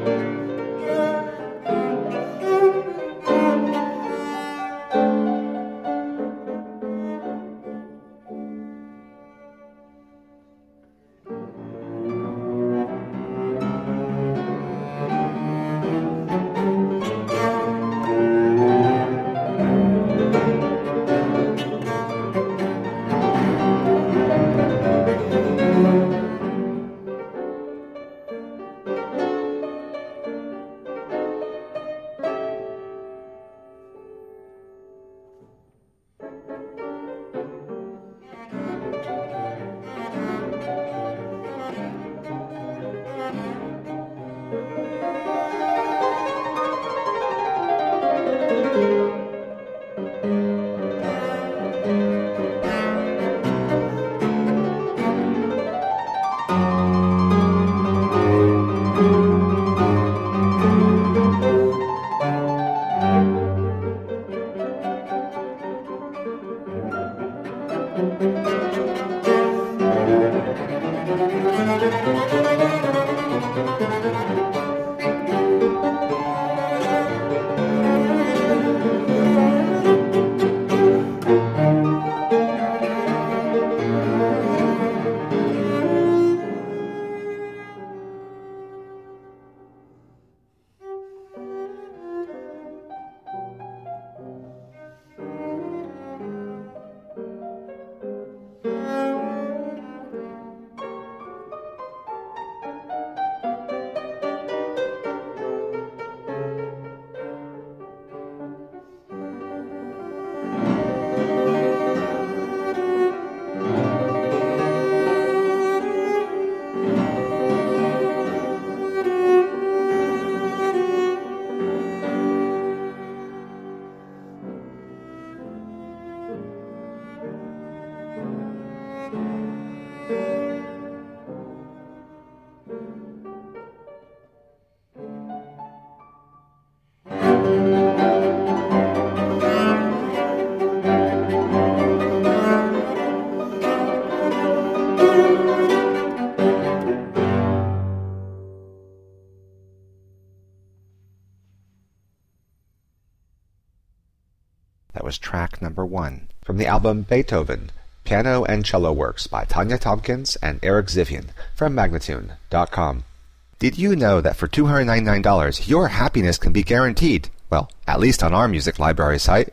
That was track number 1 from the album Beethoven, Piano and Cello Works by Tanya Tompkins and Eric Zivian from Magnatune.com. Did you know that for $299 your happiness can be guaranteed? Well, at least on our music library site.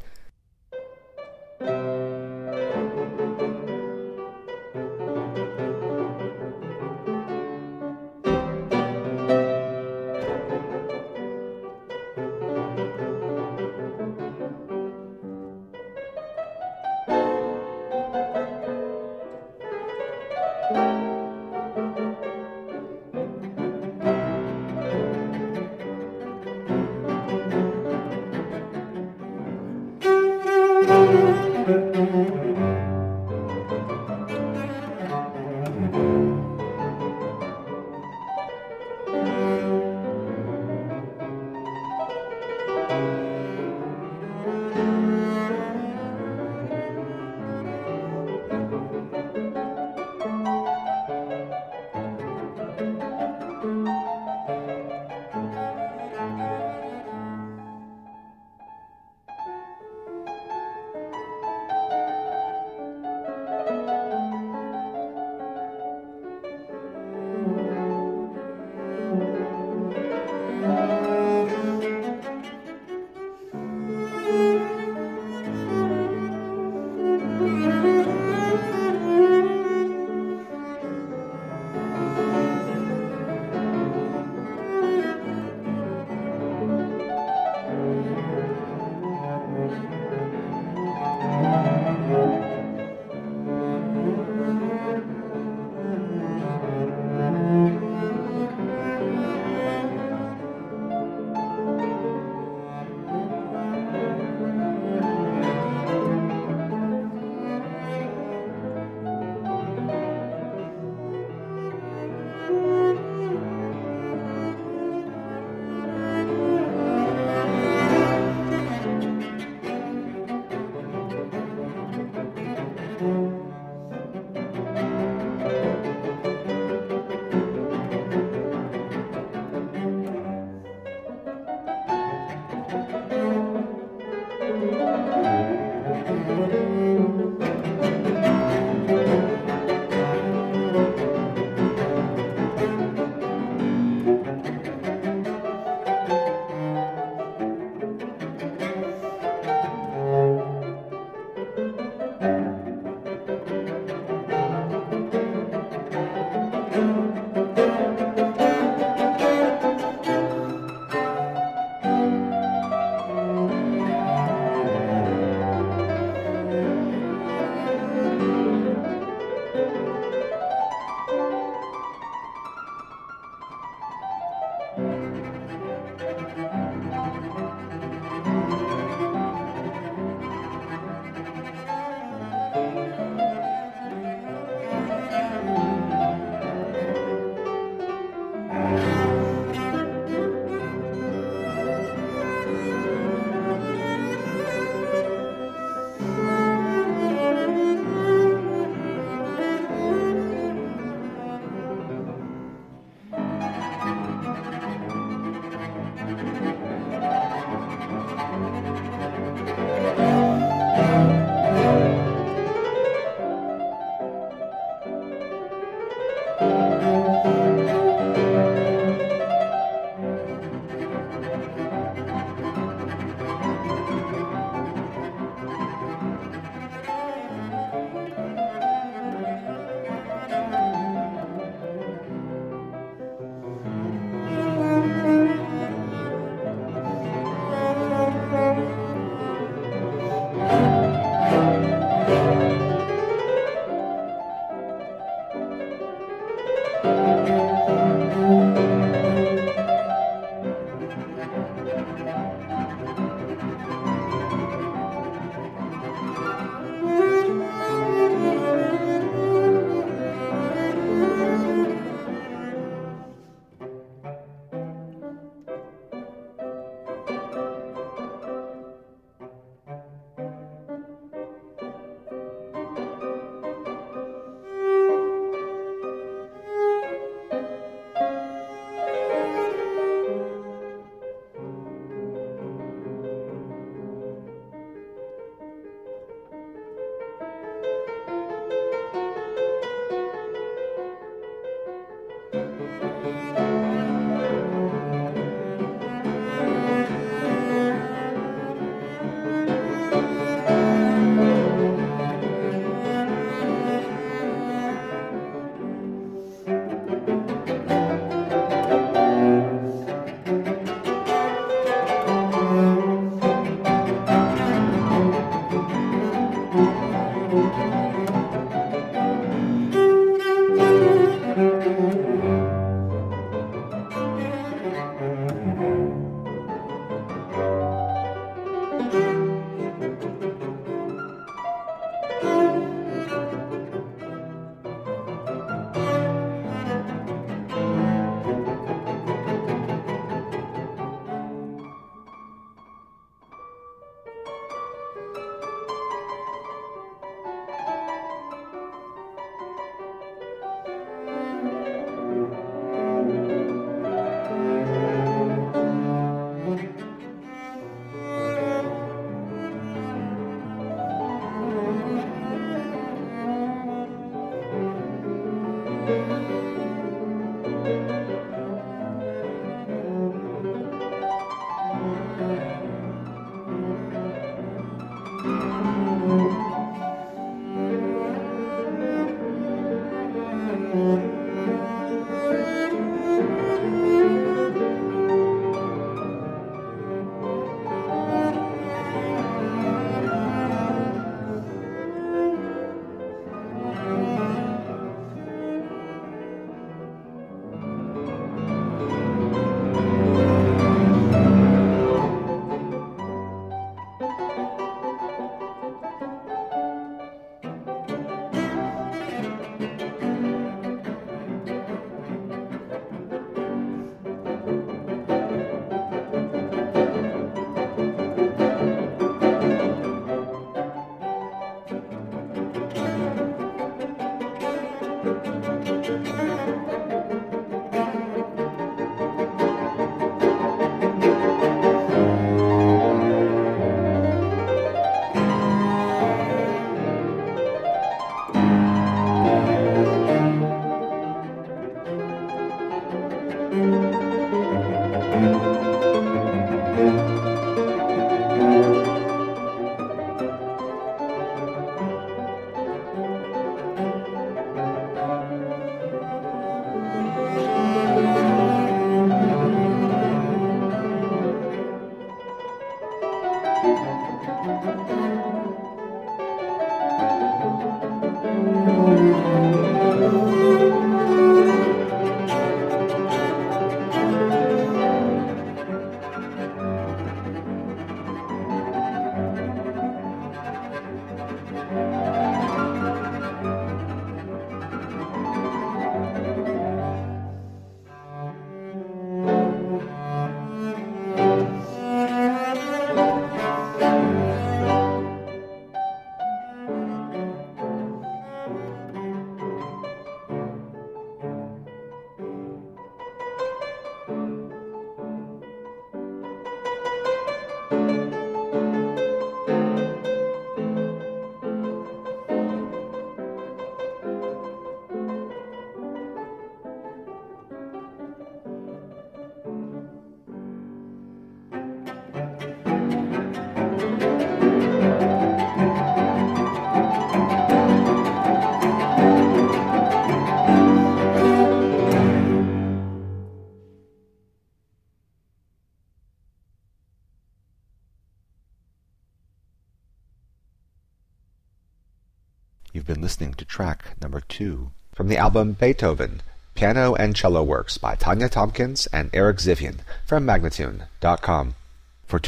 You've been listening to track number 2 from the album Beethoven, Piano and Cello Works by Tanya Tompkins and Eric Zivian from Magnatune.com. For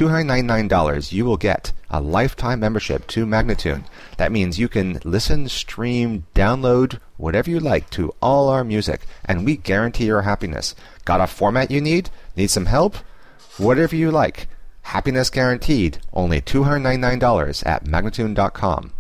$299, you will get a lifetime membership to Magnatune. That means you can listen, stream, download, whatever you like to all our music, and we guarantee your happiness. Got a format you need? Need some help? Whatever you like. Happiness guaranteed. Only $299 at Magnatune.com.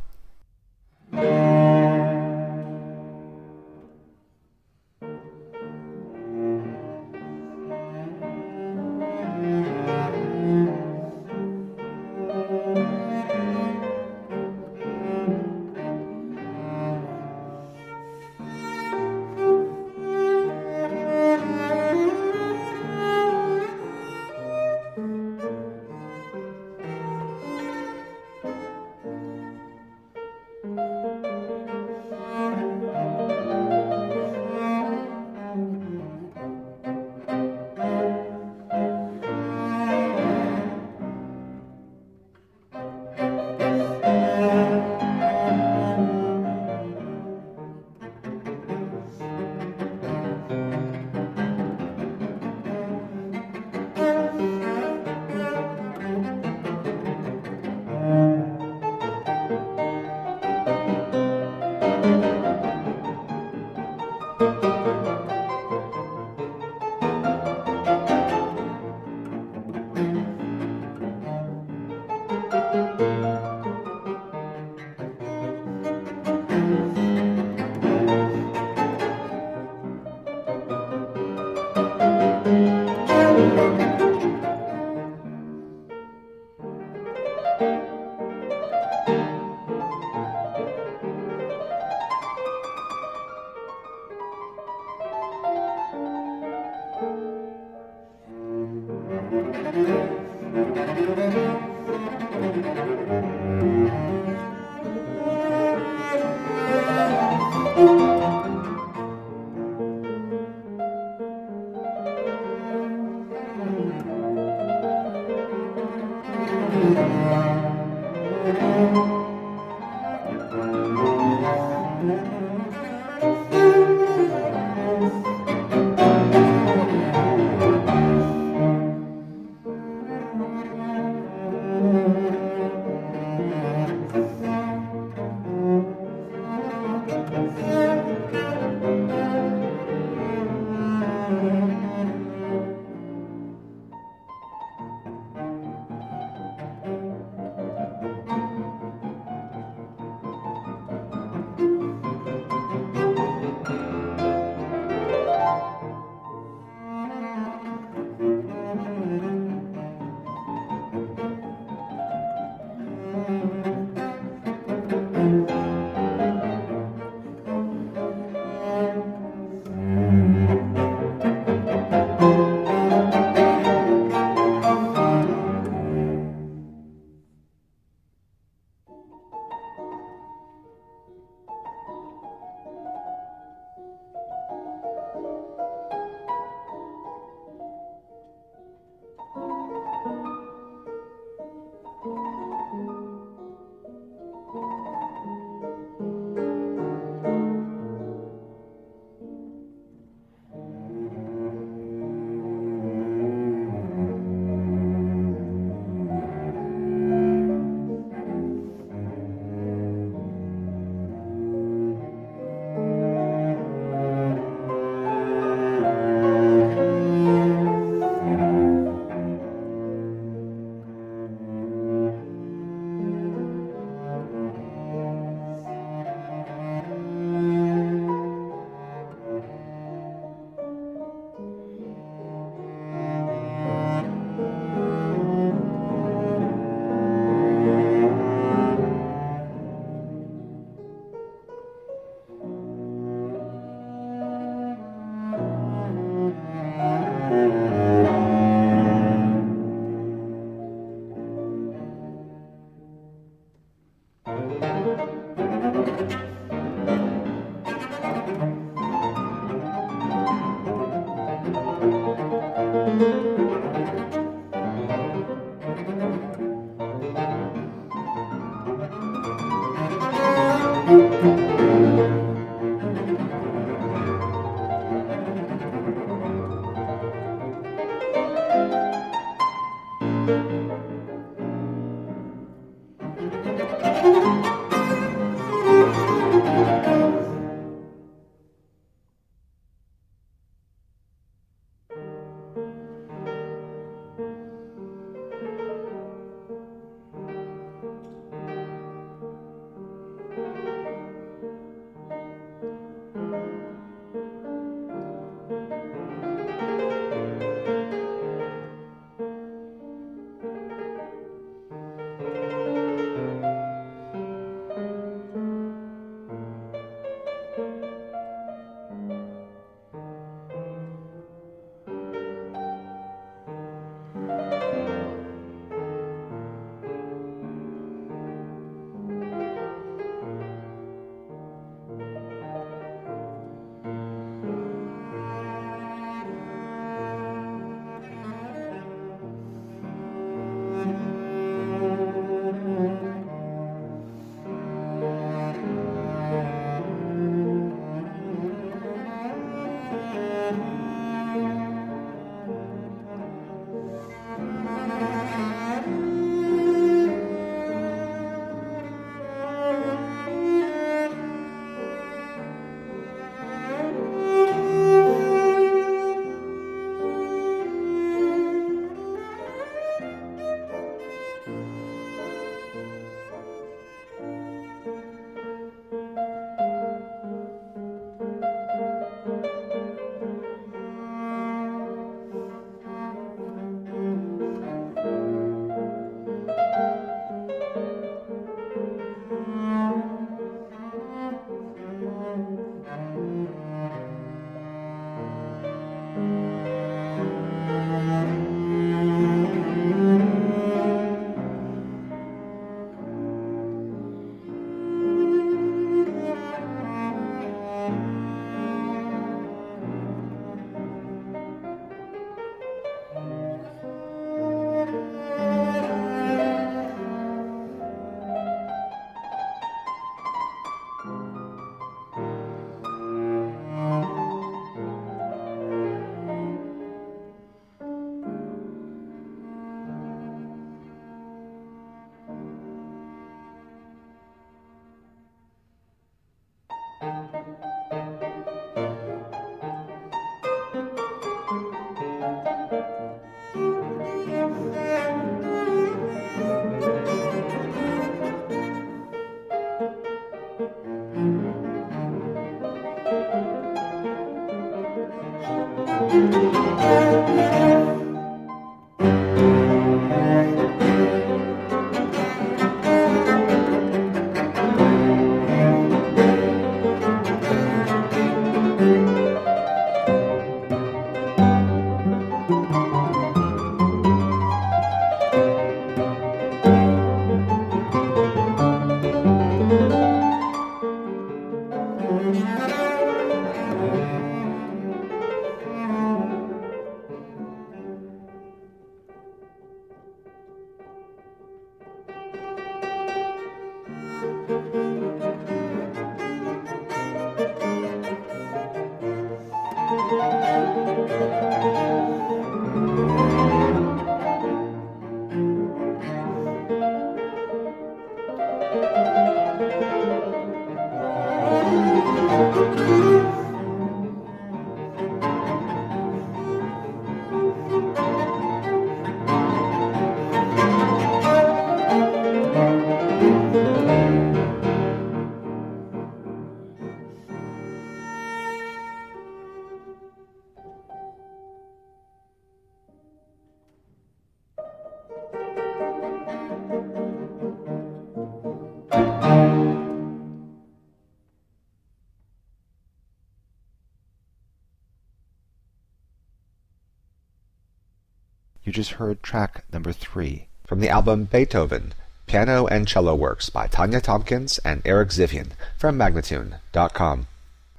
You just heard track number 3 from the album Beethoven, Piano and Cello Works by Tanya Tompkins and Eric Zivian from Magnatune.com.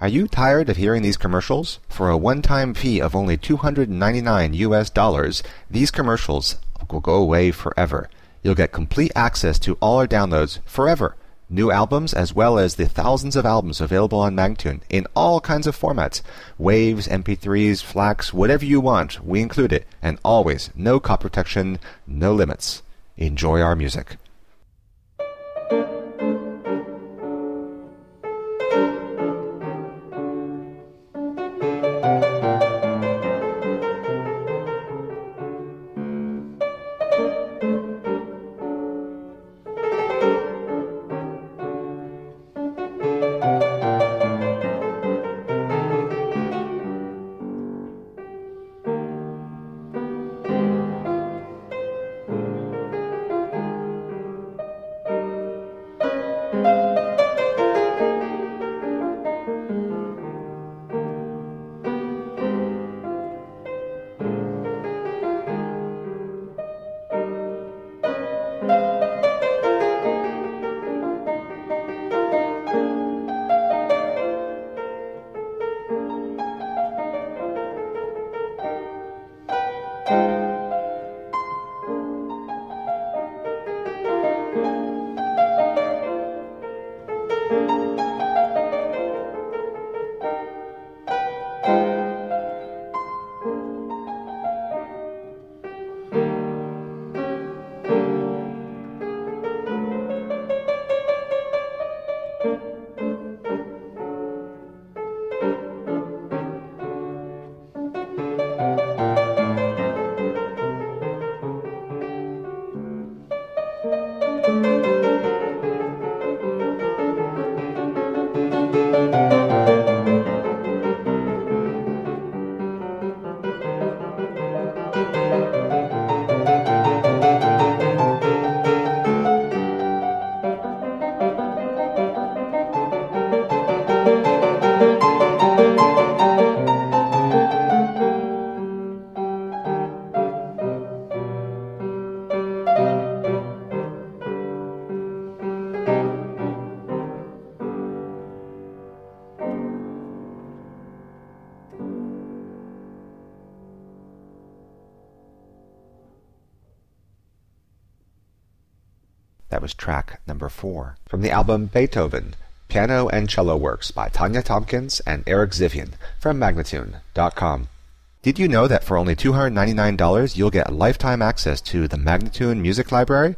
Are you tired of hearing these commercials? For a one-time fee of only $299, these commercials will go away forever. You'll get complete access to all our downloads forever. New albums as well as the thousands of albums available on Magnatune in all kinds of formats. Waves, MP3s, FLACs, whatever you want, we include it. And always, no copy protection, no limits. Enjoy our music. That was track number 4 from the album Beethoven, Piano and Cello Works by Tanya Tompkins and Eric Zivian from Magnatune.com. Did you know that for only $299 you'll get lifetime access to the Magnatune Music Library?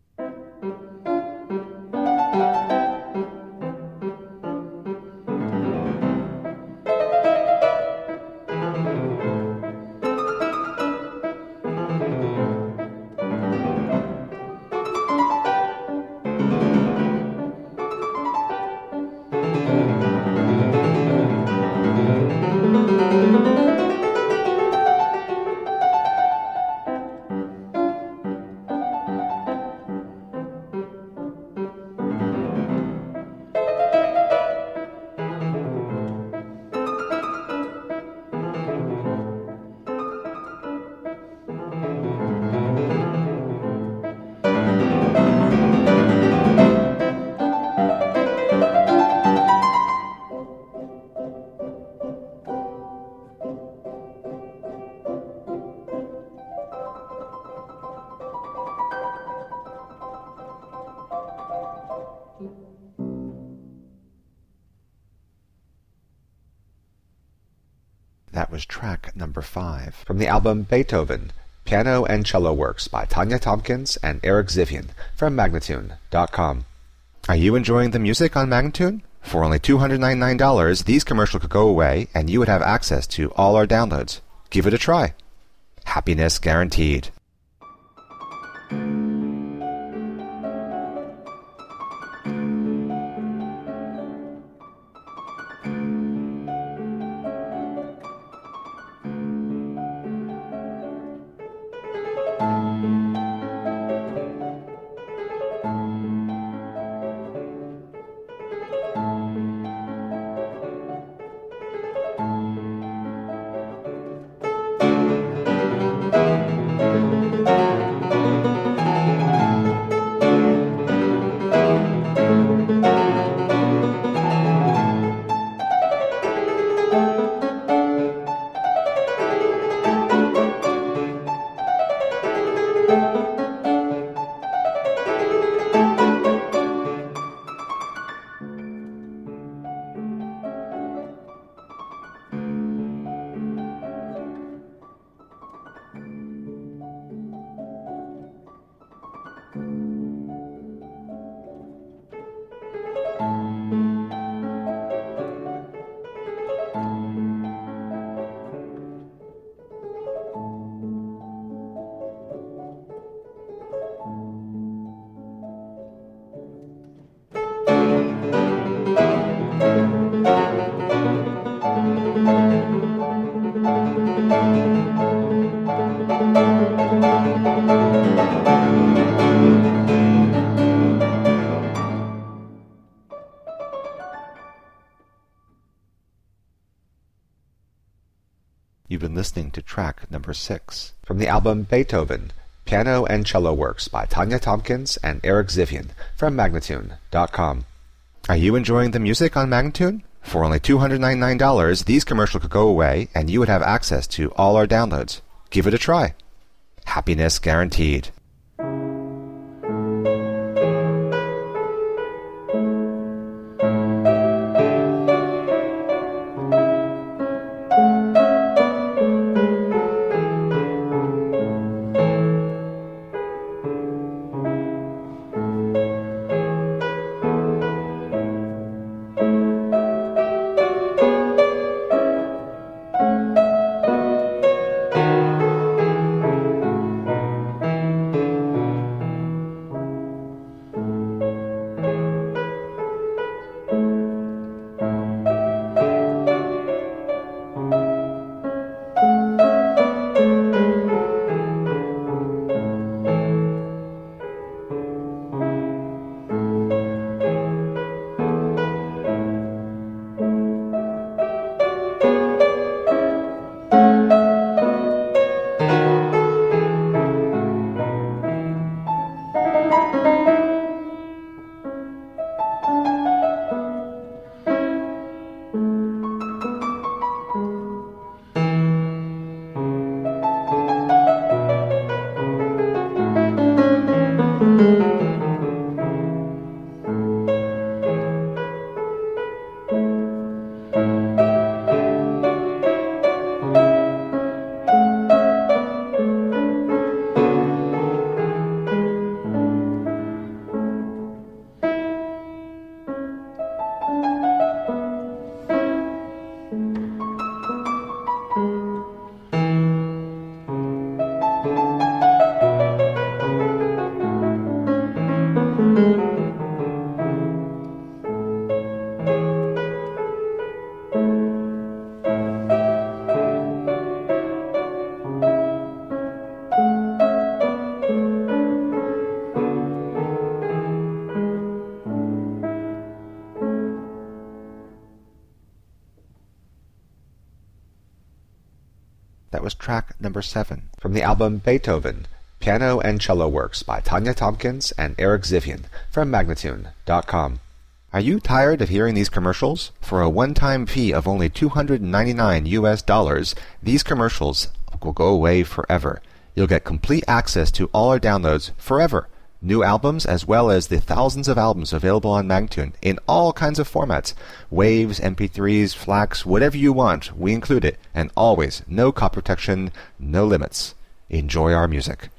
That was track number 5 from the album Beethoven, Piano and Cello Works by Tanya Tompkins and Eric Zivian from Magnatune.com. Are you enjoying the music on Magnatune? For only $299, these commercials could go away and you would have access to all our downloads. Give it a try. Happiness guaranteed. been listening to track number 6 from the album Beethoven, Piano and Cello Works by Tanya Tompkins and Eric Zivian from Magnatune.com. Are you enjoying the music on Magnatune? For only $299, these commercials could go away and you would have access to all our downloads. Give it a try. Happiness guaranteed. That was track number 7 from the album Beethoven, Piano and Cello Works by Tanya Tompkins and Eric Zivian from Magnatune.com. Are you tired of hearing these commercials? For a one-time fee of only $299 US, these commercials will go away forever. You'll get complete access to all our downloads forever. New albums as well as the thousands of albums available on Magnatune in all kinds of formats. Waves, MP3s, FLAC, whatever you want, we include it. And always, no copy protection, no limits. Enjoy our music.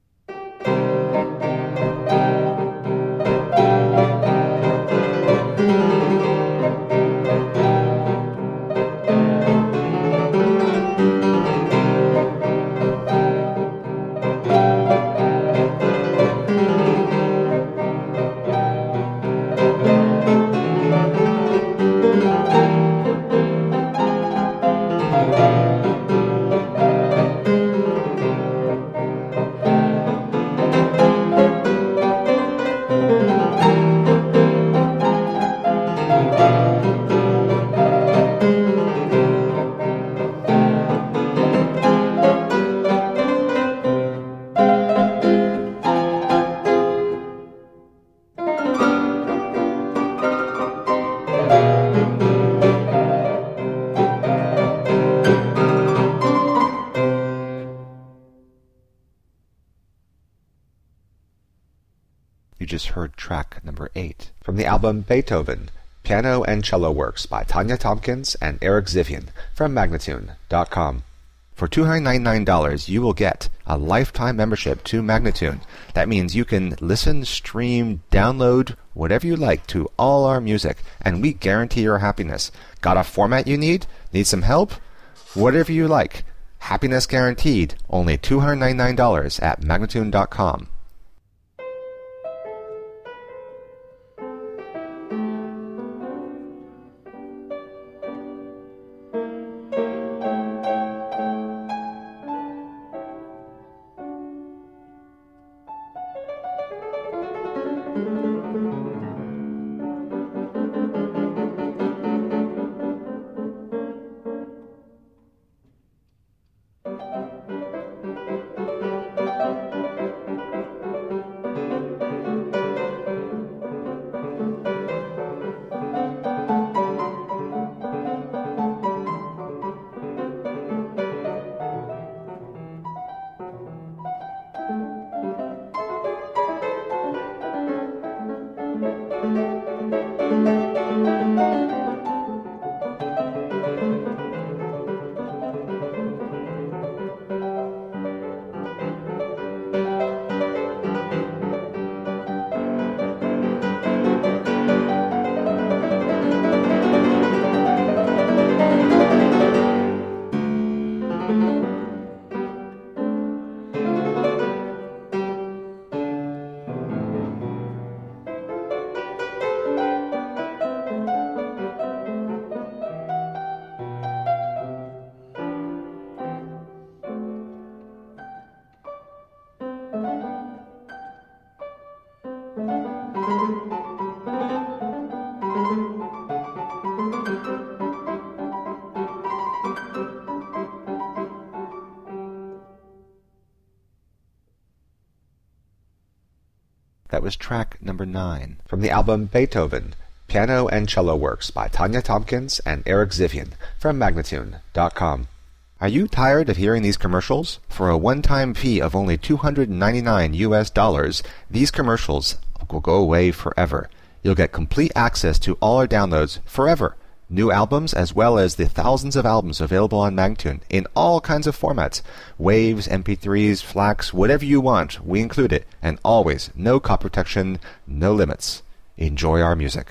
You just heard track number 8 from the album Beethoven, Piano and Cello Works by Tanya Tompkins and Eric Zivian from Magnatune.com. For $299, you will get a lifetime membership to Magnatune. That means you can listen, stream, download, whatever you like to all our music, and we guarantee your happiness. Got a format you need? Need some help? Whatever you like. Happiness guaranteed. Only $299 at Magnatune.com. That was track number 9 from the album Beethoven, Piano and Cello Works by Tanya Tompkins and Eric Zivian from Magnatune.com. Are you tired of hearing these commercials? For a one-time fee of only $299 US, these commercials will go away forever. You'll get complete access to all our downloads forever. New albums as well as the thousands of albums available on Magnatune in all kinds of formats. Waves, MP3s, FLACs, whatever you want, we include it. And always, no copy protection, no limits. Enjoy our music.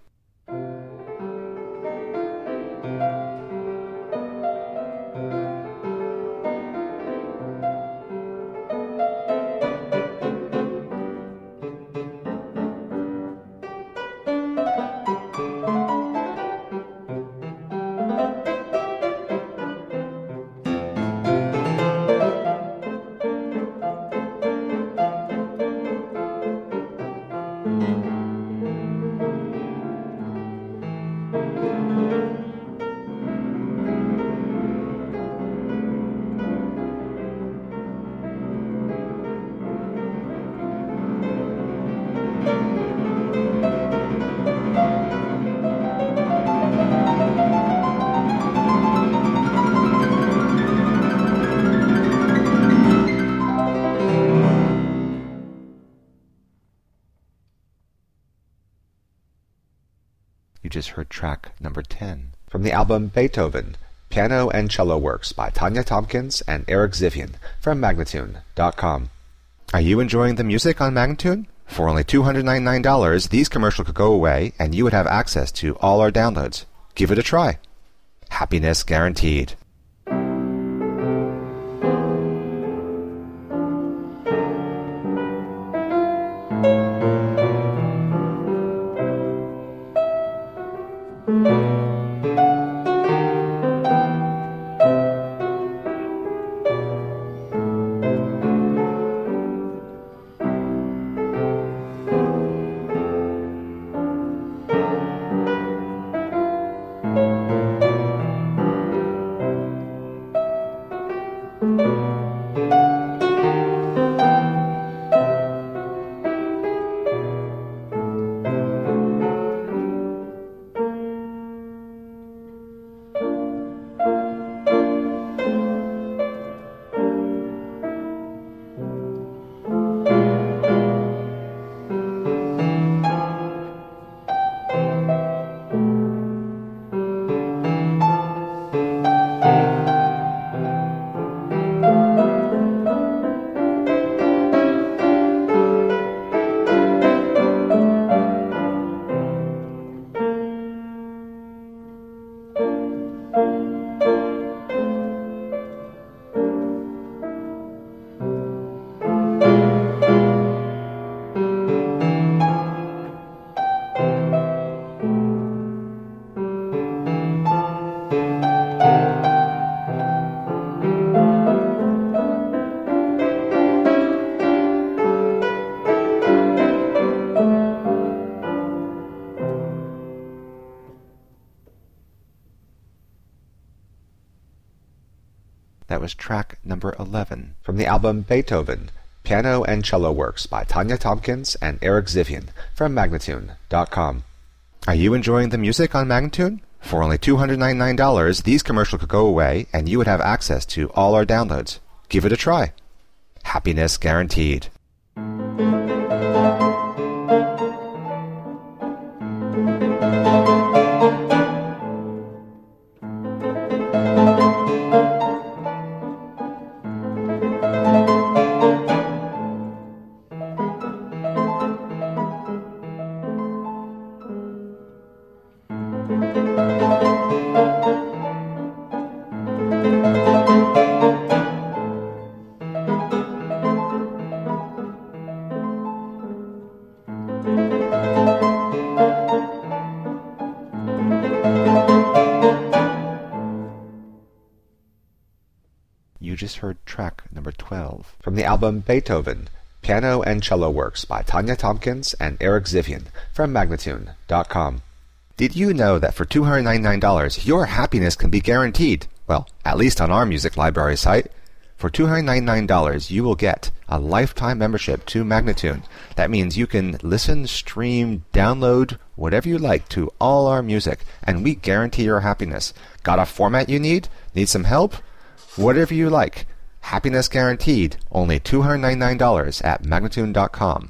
You just heard track number 10 from the album Beethoven, Piano and Cello Works by Tanya Tompkins and Eric Zivian from Magnatune.com. Are you enjoying the music on Magnatune? For only $299, these commercials could go away and you would have access to all our downloads. Give it a try. Happiness guaranteed. That was track number 11 from the album Beethoven, Piano and Cello Works by Tanya Tompkins and Eric Zivian from Magnatune.com. Are you enjoying the music on Magnatune? For only $299, these commercials could go away and you would have access to all our downloads. Give it a try. Happiness guaranteed. You just heard track number 12 from the album Beethoven, Piano and Cello Works by Tanya Tompkins and Eric Zivian from Magnatune.com. Did you know that for $299, your happiness can be guaranteed? Well, at least on our music library site. For $299, you will get a lifetime membership to Magnatune. That means you can listen, stream, download, whatever you like to all our music, and we guarantee your happiness. Got a format you need? Need some help? Whatever you like. Happiness guaranteed. Only $299 at Magnatune.com.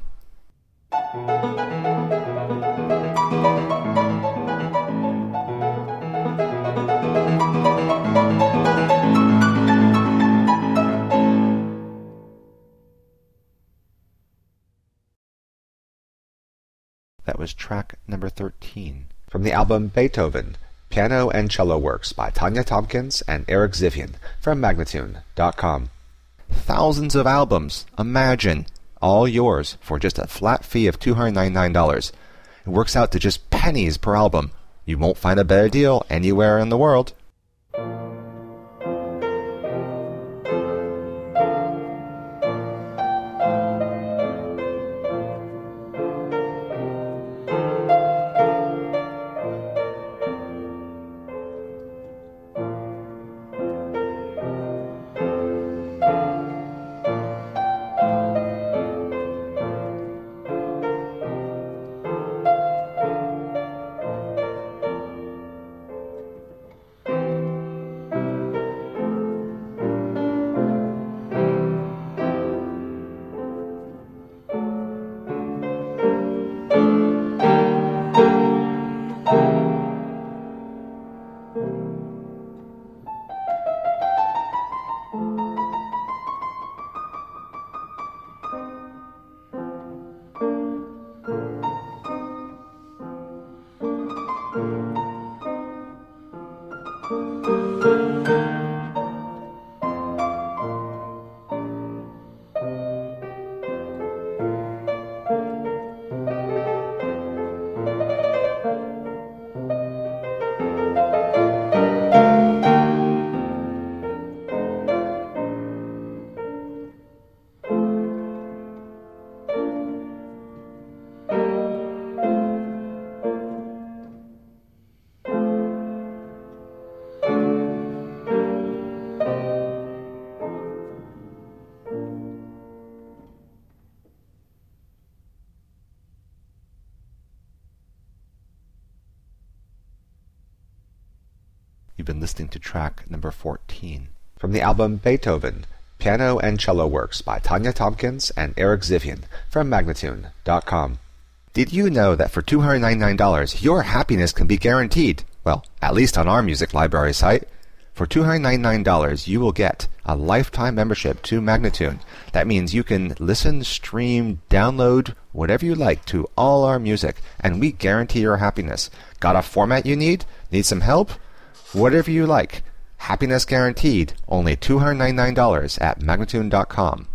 That was track number 13 from the album Beethoven, Piano and Cello Works by Tanya Tompkins and Eric Zivian from Magnatune.com. Thousands of albums, imagine, all yours for just a flat fee of $299. It works out to just pennies per album. You won't find a better deal anywhere in the world. You've been listening to track number 14 from the album Beethoven, Piano and Cello Works by Tanya Tompkins and Eric Zivian from Magnatune.com. Did you know that for $299, your happiness can be guaranteed? Well, at least on our music library site. For $299, you will get a lifetime membership to Magnatune. That means you can listen, stream, download, whatever you like to all our music, and we guarantee your happiness. Got a format you need? Need some help? Whatever you like. Happiness guaranteed. Only $299 at Magnatune.com.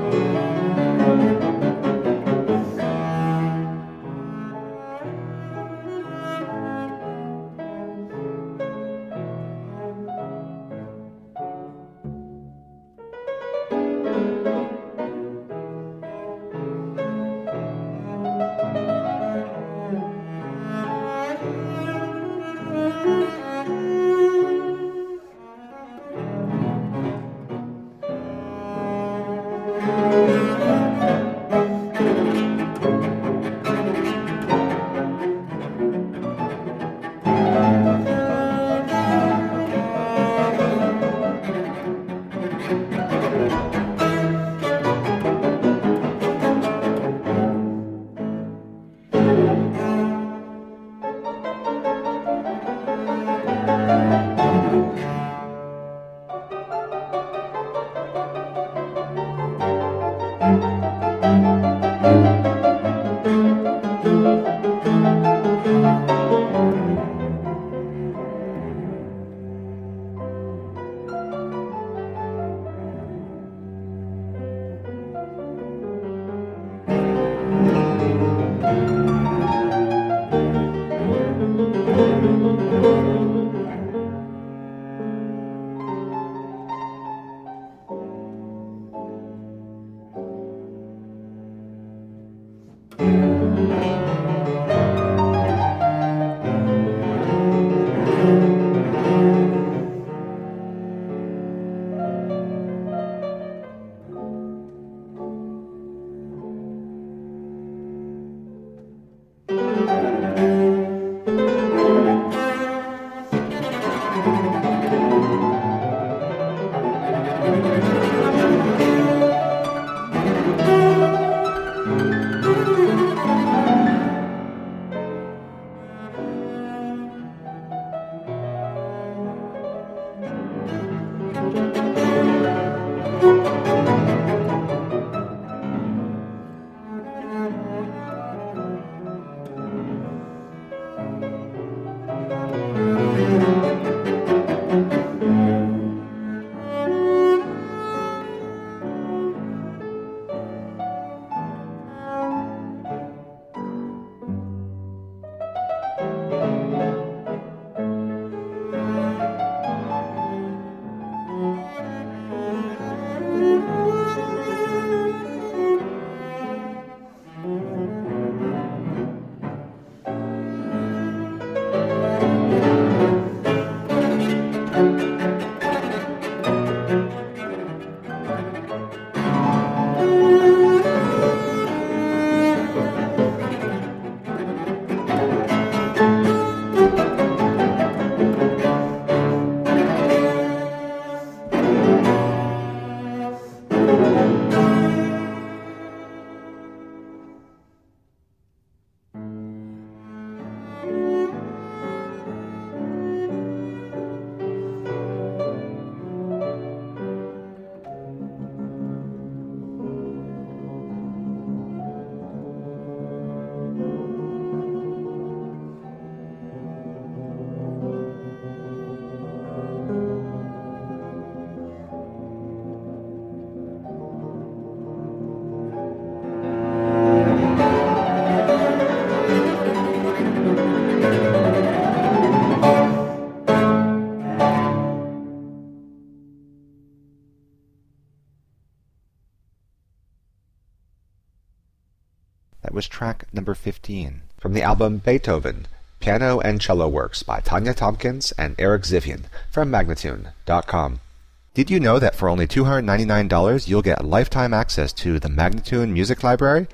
That was track number 15 from the album Beethoven, Piano and Cello Works by Tanya Tompkins and Eric Zivian from Magnatune.com. Did you know that for only $299 you'll get lifetime access to the Magnatune Music Library?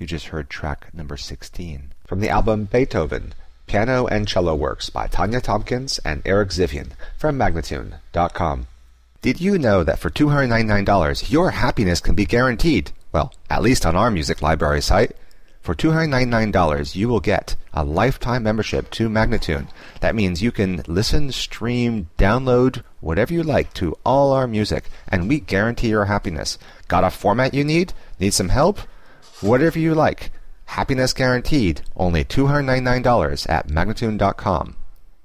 You just heard track number 16 from the album Beethoven, Piano and Cello Works by Tanya Tompkins and Eric Zivian from Magnatune.com. Did you know that for $299, your happiness can be guaranteed? Well, at least on our music library site. For $299, you will get a lifetime membership to Magnatune. That means you can listen, stream, download, whatever you like to all our music, and we guarantee your happiness. Got a format you need? Need some help? Whatever you like. Happiness guaranteed. Only $299 at Magnatune.com.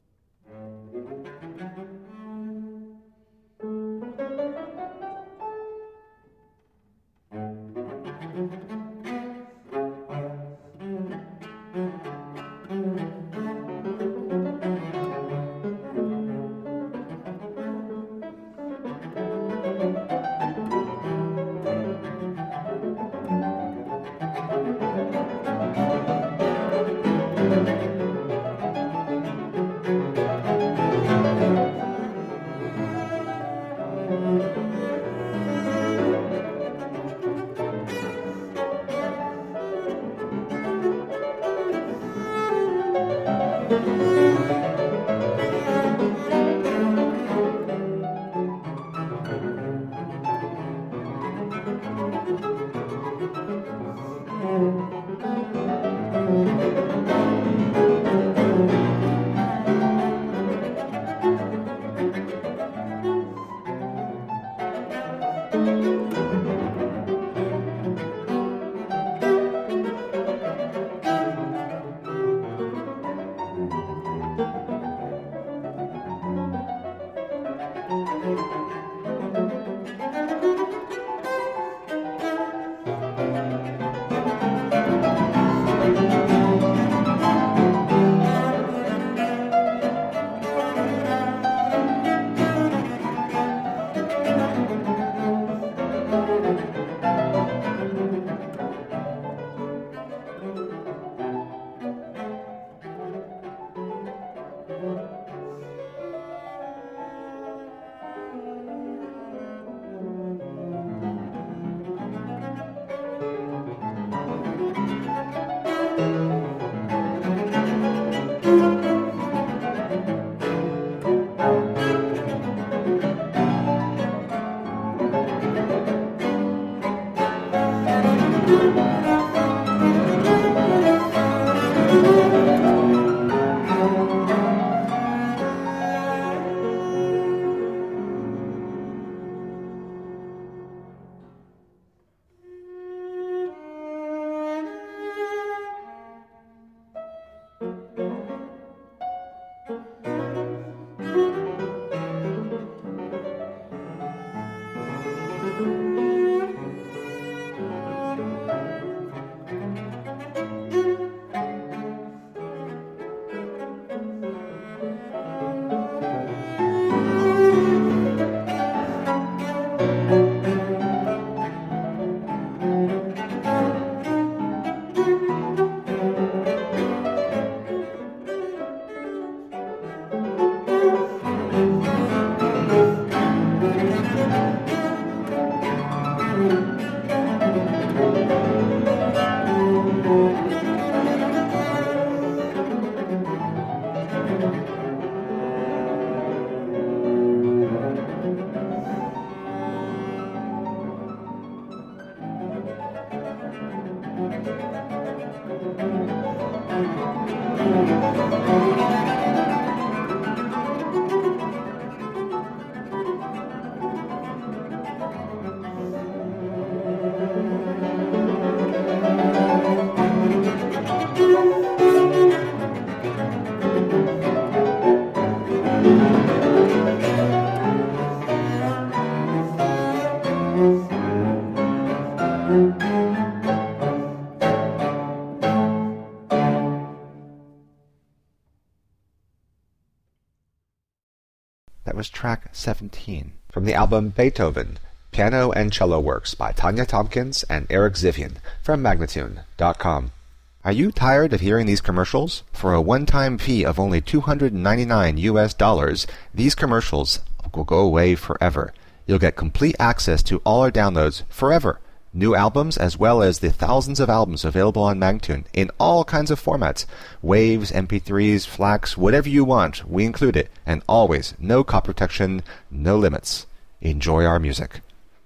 That was track 17 from the album Beethoven, Piano and Cello Works by Tanya Tompkins and Eric Zivian from Magnatune.com. Are you tired of hearing these commercials? For a one-time fee of only $299 US, these commercials will go away forever. You'll get complete access to all our downloads forever. New albums, as well as the thousands of albums available on Magtune in all kinds of formats. Waves, MP3s, FLACs, whatever you want, we include it. And always, no copy protection, no limits. Enjoy our music.